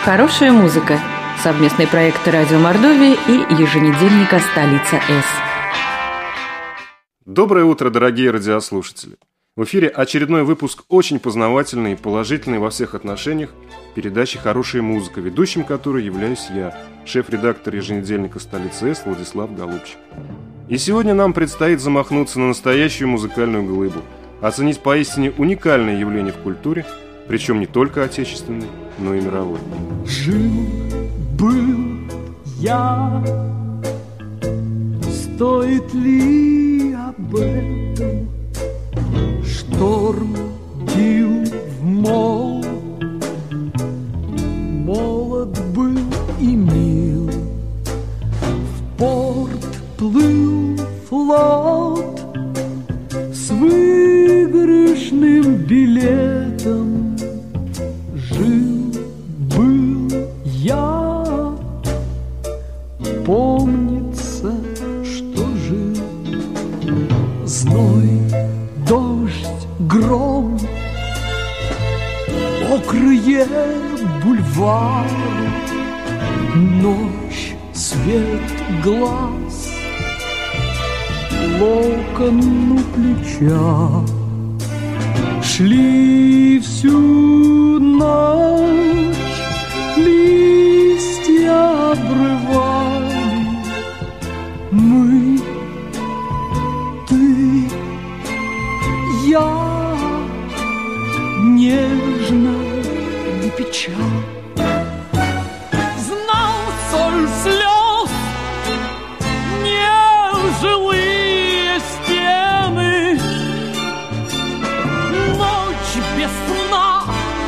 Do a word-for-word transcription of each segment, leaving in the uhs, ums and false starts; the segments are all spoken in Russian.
Хорошая музыка. Совместный проект Радио Мордовия и еженедельника «Столица С». Доброе утро, дорогие радиослушатели. В эфире очередной выпуск очень познавательной и положительной во всех отношениях передачи «Хорошая музыка», ведущим которой являюсь я, шеф-редактор еженедельника «Столица С» Владислав Голубчик. И сегодня нам предстоит замахнуться на настоящую музыкальную глыбу, оценить поистине уникальное явление в культуре, причем не только отечественной, но и мировой. Жил-был я, стоит ли об этом? Шторм бил в мол, молод был и мил. В порт плыл флот с выигрышным билетом. Жил-был я, помнится, что жил. Зной, дождь, гром, мокрые бульвары, ночь, свет глаз, локон у плеча. Шли всю ночь, листья обрывали. Мы, ты, я, нежно и печаль. Знал соль слез, нежилые стены, ночь без сна,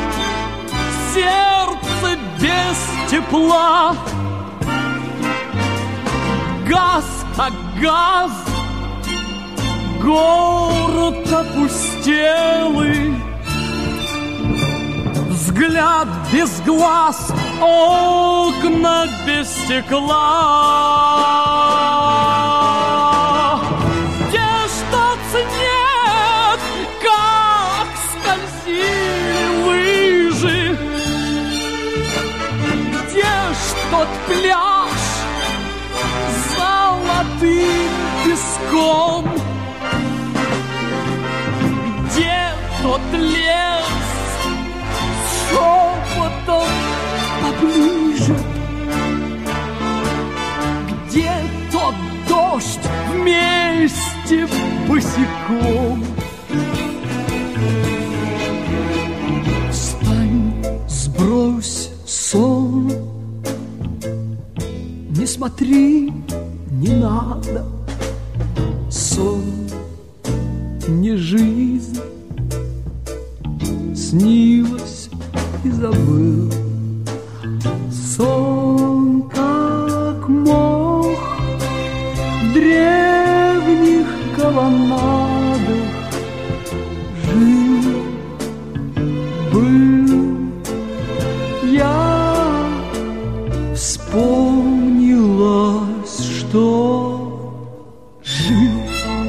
сердце без тепла. Газ как газ, город опустелый, взгляд без глаз, окна без стекла. Где что цвет, как скользили лыжи, где что пляж золотым песком, где тот лес с шепотом поближе, где тот дождь вместе босиком. Встань, сбрось сон, не смотри, не надо. Сон не жизнь, снилось и забыл. Сон, как мох в древних колоннадах. Жил, был я, вспомнилось, что жил.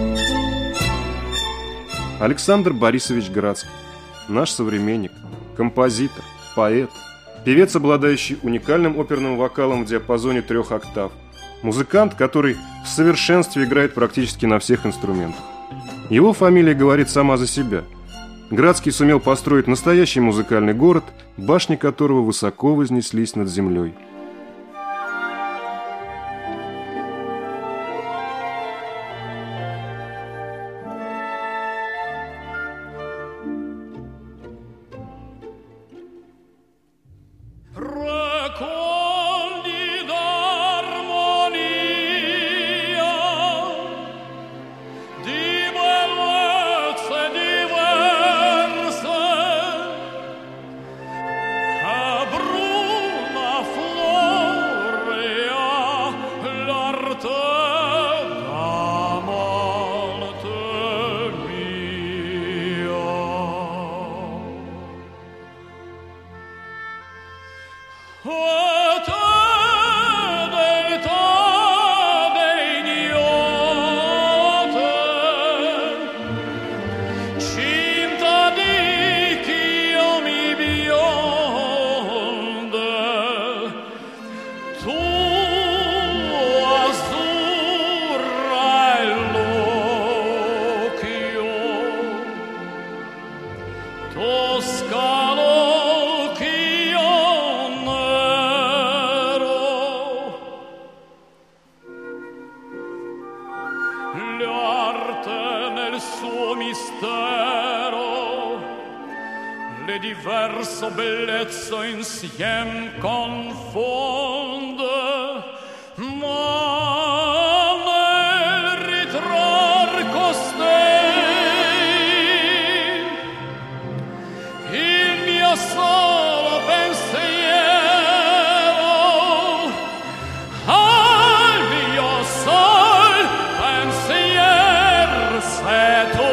Александр Борисович Градский, наш современник, композитор, поэт, певец, обладающий уникальным оперным вокалом в диапазоне трех октав, музыкант, который в совершенстве играет практически на всех инструментах. Его фамилия говорит сама за себя. Градский сумел построить настоящий музыкальный город, башни которого высоко вознеслись над землей. Cinta di chi io mi bionda verso bellezza insiem confonde, ma nel ritrar costei il mio solo pensiero, al mio sol pensier sei tu.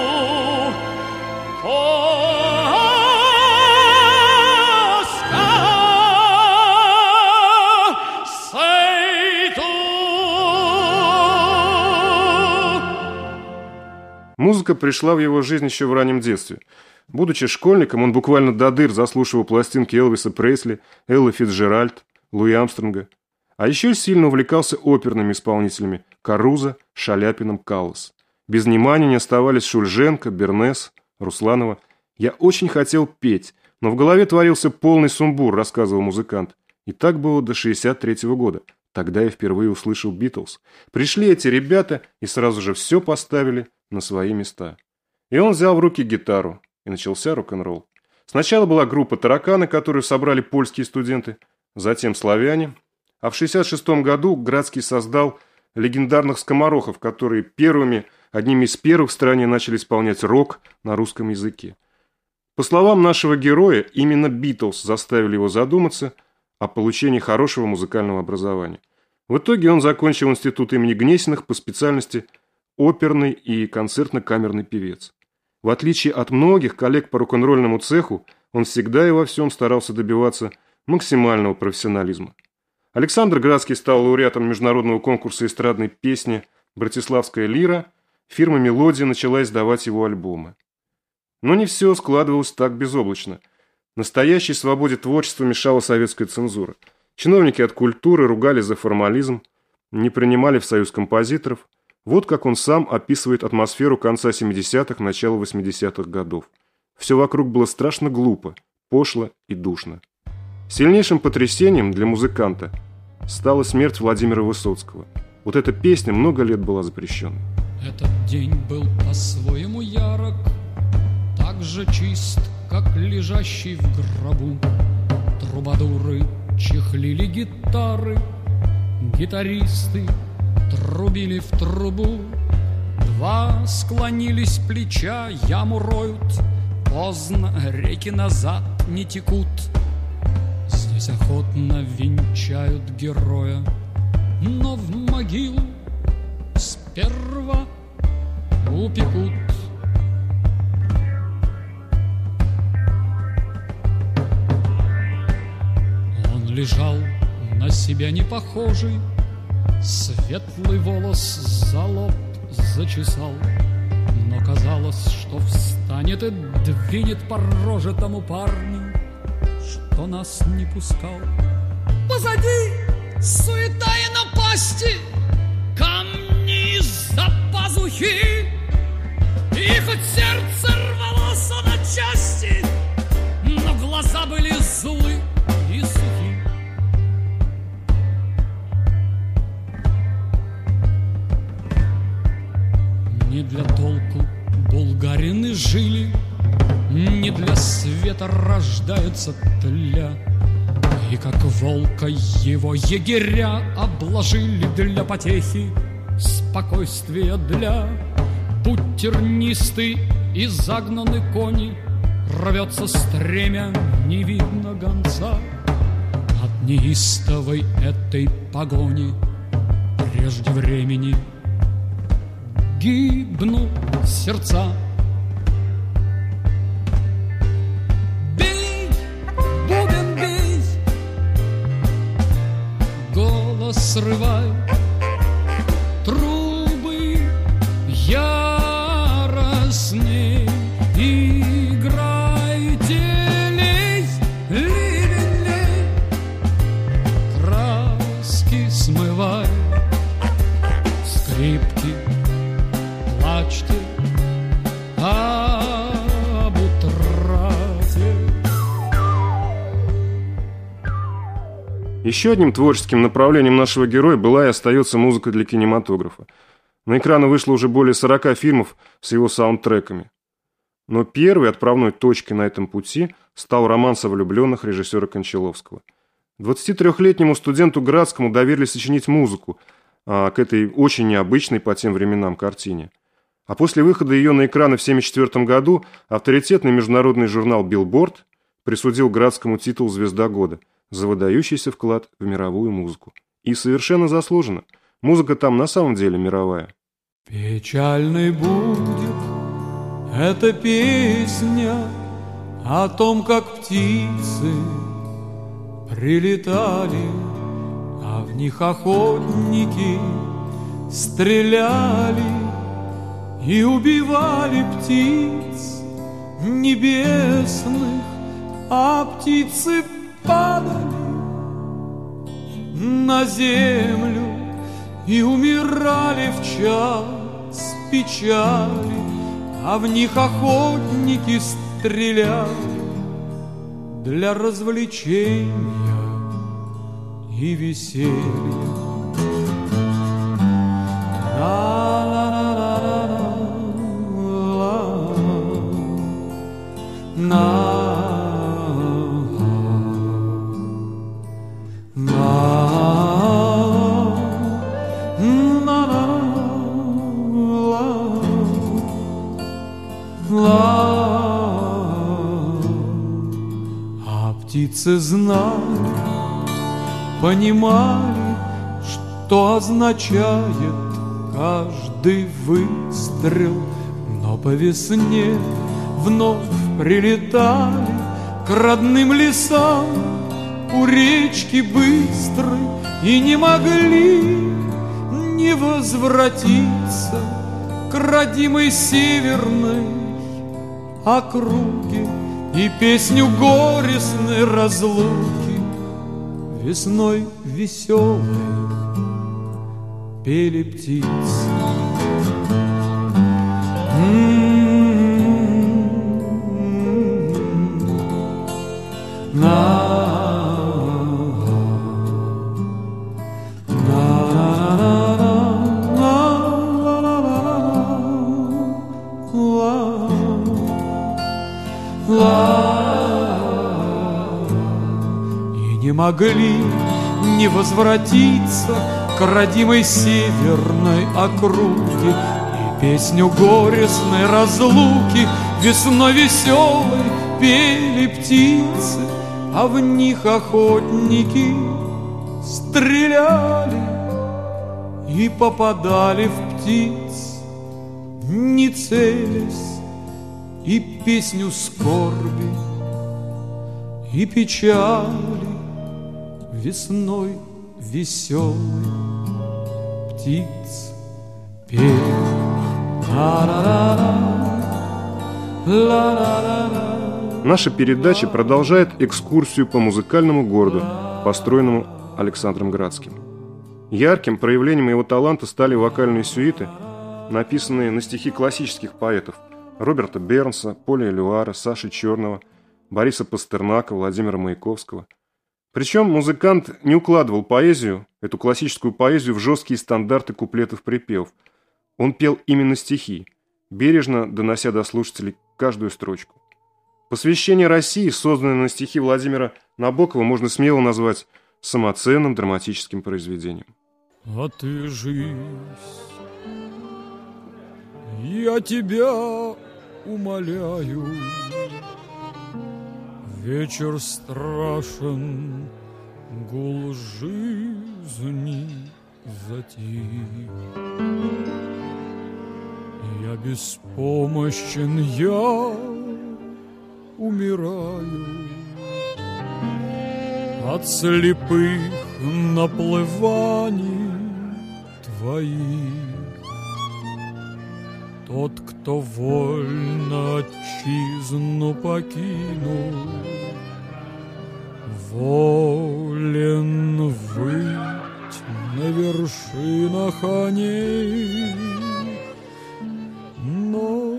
Музыка пришла в его жизнь еще в раннем детстве. Будучи школьником, он буквально до дыр заслушивал пластинки Элвиса Пресли, Эллы Фицджеральд, Луи Армстронга. А еще сильно увлекался оперными исполнителями Карузо, Шаляпиным, Каллас. Без внимания не оставались Шульженко, Бернес, Русланова. «Я очень хотел петь, но в голове творился полный сумбур», — рассказывал музыкант. И так было до шестьдесят третьего года. Тогда я впервые услышал Битлз. Пришли эти ребята и сразу же все поставили на свои места. И он взял в руки гитару, и начался рок-н-ролл. Сначала была группа «Тараканы», которую собрали польские студенты, затем «Славяне», а в шестьдесят шестом году Градский создал легендарных «Скоморохов», которые первыми, одними из первых в стране начали исполнять рок на русском языке. По словам нашего героя, именно «Битлз» заставили его задуматься о получении хорошего музыкального образования. В итоге он закончил институт имени Гнесиных по специальности оперный и концертно-камерный певец. В отличие от многих коллег по рок-н-ролльному цеху, он всегда и во всем старался добиваться максимального профессионализма. Александр Градский стал лауреатом международного конкурса эстрадной песни «Братиславская лира». Фирма «Мелодия» начала издавать его альбомы. Но не все складывалось так безоблачно. Настоящей свободе творчества мешала советская цензура. Чиновники от культуры ругали за формализм, не принимали в союз композиторов. Вот как он сам описывает атмосферу конца семидесятых, начала восьмидесятых годов. Все вокруг было страшно глупо, пошло и душно. Сильнейшим потрясением для музыканта стала смерть Владимира Высоцкого. Вот эта песня много лет была запрещенной. Этот день был по-своему ярок, так же чист, как лежащий в гробу. Трубадуры чехлили гитары, гитаристы трубили в трубу. Два склонились плеча, яму роют, поздно, реки назад не текут. Здесь охотно венчают героя, но в могилу сперва упекут. Он лежал на себя не похожий, светлый волос за лоб зачесал, но казалось, что встанет и двинет по роже тому парню, что нас не пускал. Позади суета и напасти, камни из-за пазухи, и хоть сердце рвалось на части, но глаза были злы и сухи. Не для толку булгарины жили, не для света рождаются тля. И как волка его егеря обложили для потехи, спокойствия для. Путь тернистый и загнаны кони, рвется стремя, не видно гонца. От неистовой этой погони прежде времени гибнут сердца. Бей, бубен, бей, голос срывай, трубы яростней, играйте, лей, ливень лей, краски смывай, скрипки, плачь ты об утрате. Еще одним творческим направлением нашего героя была и остается музыка для кинематографа. На экраны вышло уже более сорока фильмов с его саундтреками. Но первой отправной точкой на этом пути стал романс о влюбленных режиссера Кончаловского. двадцатитрёхлетнему студенту Градскому доверили сочинить музыку а, к этой очень необычной по тем временам картине. А после выхода ее на экраны в тысяча девятьсот семьдесят четвёртом году авторитетный международный журнал «Билборд» присудил Градскому титул «Звезда года» за выдающийся вклад в мировую музыку. И совершенно заслуженно. Музыка там на самом деле мировая. Печальной будет эта песня о том, как птицы прилетали, а в них охотники стреляли и убивали птиц небесных, а птицы падали на землю и умирали в час печали, а в них охотники стреляли для развлечения и веселья. А птицы знали, понимали, что означает каждый выстрел, но по весне вновь прилетали к родным лесам у речки быстрой и не могли не возвратиться к родимой северной округе и песню горестной разлуки весной веселой пели птицы. И не могли не возвратиться к родимой северной округе и песню горестной разлуки весной веселой пели птицы, а в них охотники стреляли и попадали в птиц, не целясь, и песню скорби и печали весной веселый птиц пели. Наша передача продолжает экскурсию по музыкальному городу, построенному Александром Градским. Ярким проявлением его таланта стали вокальные сюиты, написанные на стихи классических поэтов Роберта Бернса, Поля Элюара, Саши Черного, Бориса Пастернака, Владимира Маяковского. Причем музыкант не укладывал поэзию, эту классическую поэзию, в жесткие стандарты куплетов-припевов. Он пел именно стихи, бережно донося до слушателей каждую строчку. «Посвящение России», созданное на стихи Владимира Набокова, можно смело назвать самоценным драматическим произведением. А ты, жизнь, я тебя умоляю, вечер страшен, гул жизни затих. Я беспомощен, я умираю от слепых наплываний твоих. Тот, кто вольно отчизну покинул, волен выть на вершинах они. Но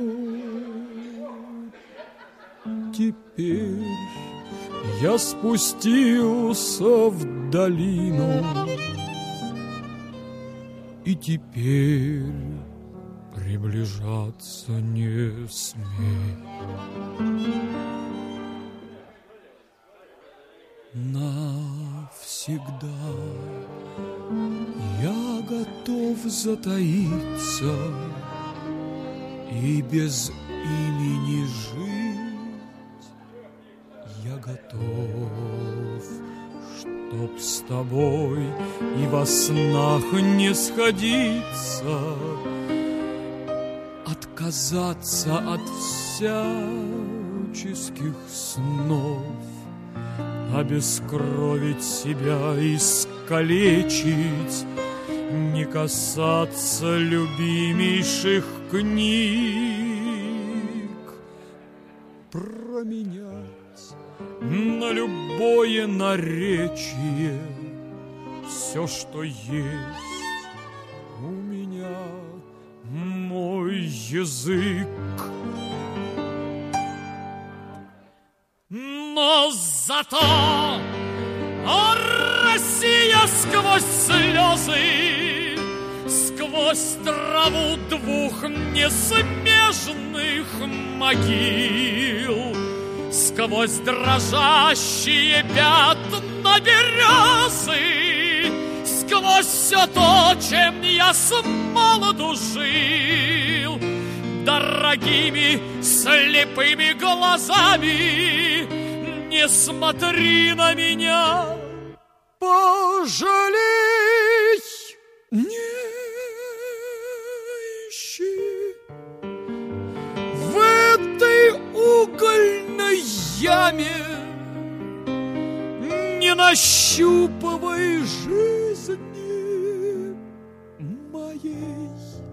теперь я спустился в долину, и теперь приближаться не смей. Навсегда я готов затаиться и без имени жить. Я готов, чтоб с тобой и во снах не сходиться, отказаться от всяческих снов, обескровить себя, искалечить, не касаться любимейших книг, променять на любое наречие все, что есть у меня, мой язык. Но зато, о, Россия, сквозь слезы, сквозь траву двух несмежных могил, сквозь дрожащие пятна березы, сквозь все то, чем я с молоду жил, дорогими слепыми глазами не смотри на меня, пожалей, не ищи в этой угольной яме, не нащупывай жизни моей.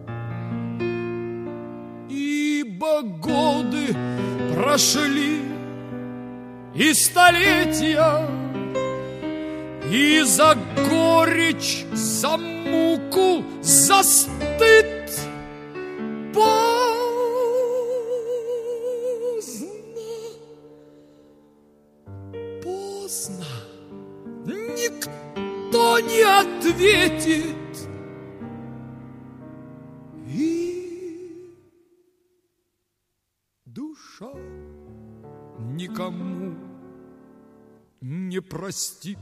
Ибо годы прошли, и столетия, и за горечь, за муку, за стыд поздно, поздно, никто не ответит. Душа никому не простит.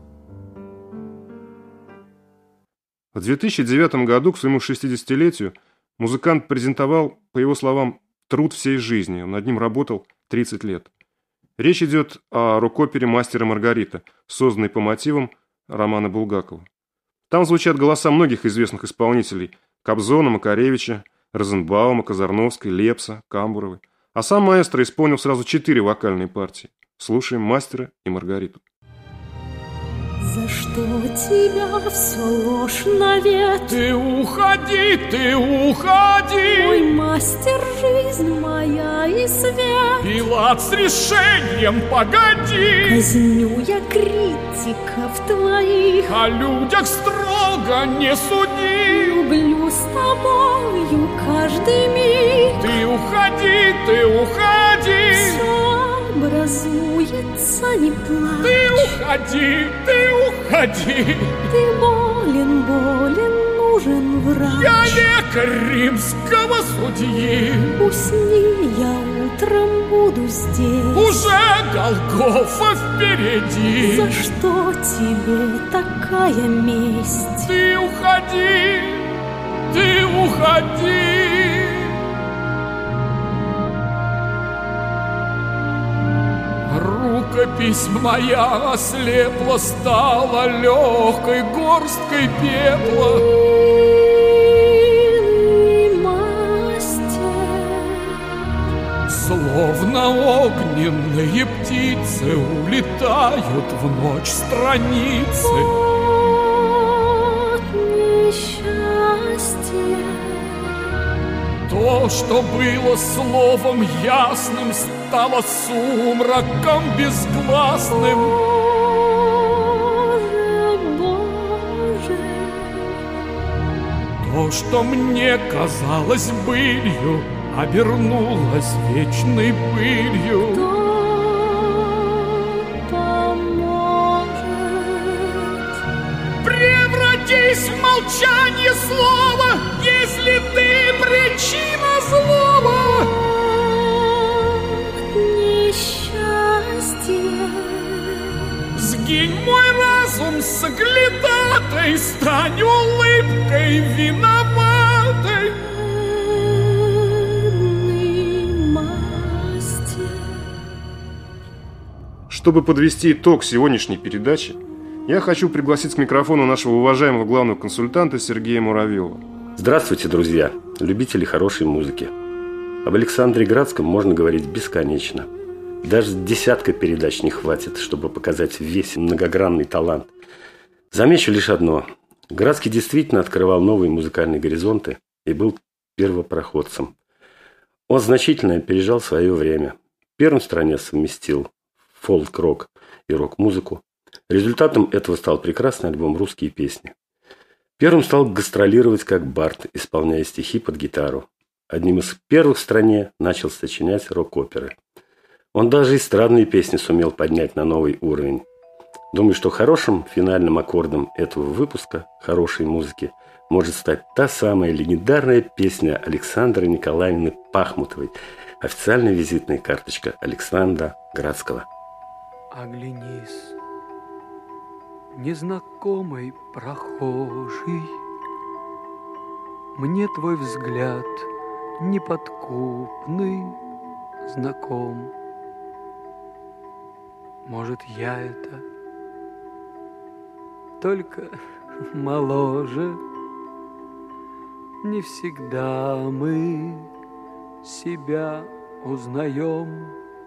В две тысячи девятом году, к своему шестидесятилетию, музыкант презентовал, по его словам, труд всей жизни. Он над ним работал тридцать лет. Речь идет о рок-опере «Мастер и Маргарита», созданной по мотивам романа Булгакова. Там звучат голоса многих известных исполнителей – Кобзона, Макаревича, Розенбаума, Казарновской, Лепса, Камбуровой. А сам маэстро исполнил сразу четыре вокальные партии. Слушаем «Мастера и Маргариту». За что тебя все ложь навет? Ты уходи, ты уходи, Мой мастер, жизнь моя и свет. Пилат с решением погоди. Казню я критиков твоих, О людях строго не суди. люблю с тобою каждый миг. Ты уходи, ты уходи, Все образуется, не плачь. ты уходи, ты уходи. Ты болен, болен, нужен врач. Я лекарь римского судьи. Усни, я утром буду здесь. Уже Голгофа впереди. За что тебе такая месть? Ты уходи, ты уходи. Рукопись моя ослепла, стала легкой горсткой пепла. Милый мастер, Словно огненные птицы улетают в ночь страницы. вот несчастье. То, что было словом ясным, стало сумраком безгласным. Боже, Боже, То, что мне казалось былью, обернулось вечной пылью. кто поможет? Превратись в молчание слова, если ты причина злого. Несчастье. Сгинь мой разум соглядатой, стань улыбкой виноватой. Чтобы подвести итог сегодняшней передачи, я хочу пригласить к микрофону нашего уважаемого главного консультанта Сергея Муравьева. Здравствуйте, друзья, любители хорошей музыки. Об Александре Градском можно говорить бесконечно. Даже десятка передач не хватит, чтобы показать весь многогранный талант. Замечу лишь одно. Градский действительно открывал новые музыкальные горизонты и был первопроходцем. Он значительно опережал свое время. Первым в стране совместил фолк-рок и рок-музыку. Результатом этого стал прекрасный альбом «Русские песни». Первым стал гастролировать как бард, исполняя стихи под гитару. Одним из первых в стране начал сочинять рок-оперы. Он даже эстрадные песни сумел поднять на новый уровень. Думаю, что хорошим финальным аккордом этого выпуска хорошей музыки может стать та самая легендарная песня Александры Николаевны Пахмутовой, официальная визитная карточка Александра Градского. Оглянись, незнакомый прохожий, мне твой взгляд неподкупный знаком. Может, я это только моложе. Не всегда мы себя узнаем.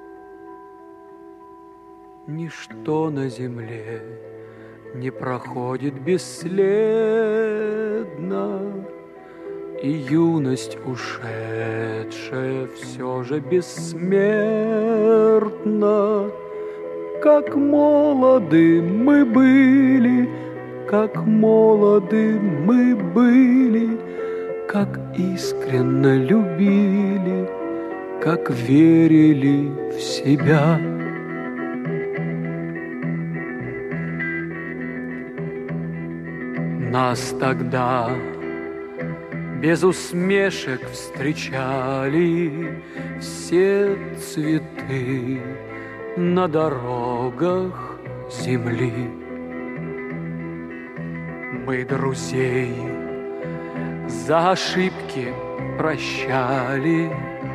Ничто на земле не проходит бесследно, и юность ушедшая все же бессмертна. Как молоды мы были, как молоды мы были, как искренно любили, как верили в себя. Нас тогда без усмешек встречали все цветы на дорогах земли. Мы друзей за ошибки прощали,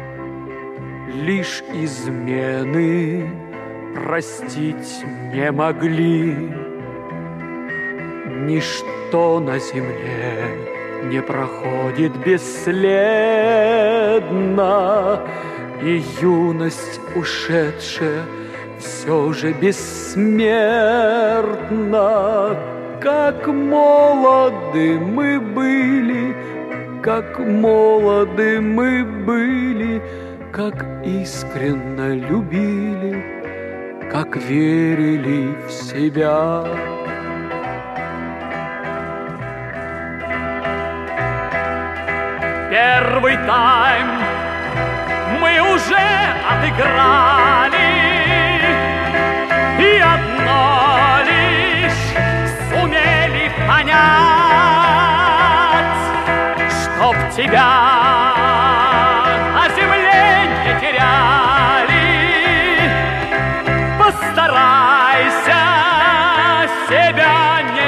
лишь измены простить не могли. Ничто на земле не проходит бесследно, и юность ушедшая все же бессмертна. Как молоды мы были, как молоды мы были, как искренно любили, как верили в себя. Первый тайм мы уже отыграли, и одно лишь сумели понять, чтоб тебя на земле не теряли. Постарайся себя не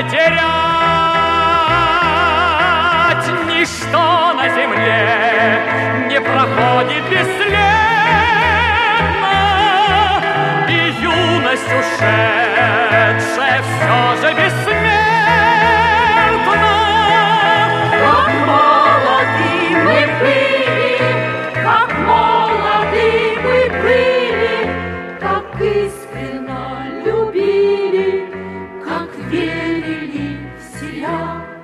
терять. Ничто на земле не проходит бесследно, и юность ушедшая все же бессмертна. Как молоды мы были, как молоды мы были, как искренно любили, как верили в себя.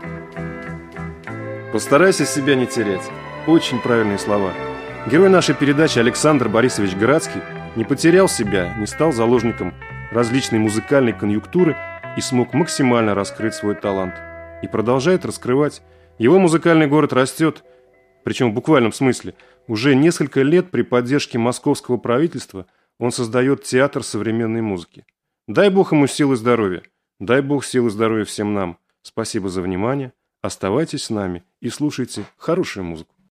Постарайся себя не терять. Очень правильные слова. Герой нашей передачи Александр Борисович Градский не потерял себя, не стал заложником различной музыкальной конъюнктуры и смог максимально раскрыть свой талант. И продолжает раскрывать. Его музыкальный город растет, причем в буквальном смысле. Уже несколько лет при поддержке московского правительства он создает театр современной музыки. Дай Бог ему сил и здоровья. Дай Бог сил и здоровья всем нам. Спасибо за внимание. Оставайтесь с нами и слушайте хорошую музыку.